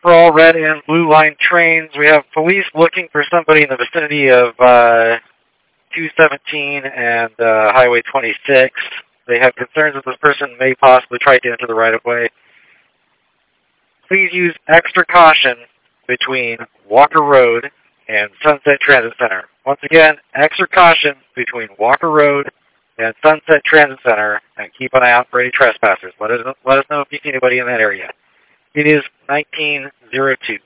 for all red and blue line trains. We have police looking for somebody in the vicinity of 217 and Highway 26. They have concerns that this person may possibly try to enter the right-of-way. Please use extra caution between Walker Road and Sunset Transit Center. Once again, extra caution between Walker Road and Sunset Transit Center, and keep an eye out for any trespassers. Let us know if you see anybody in that area. It is 1902.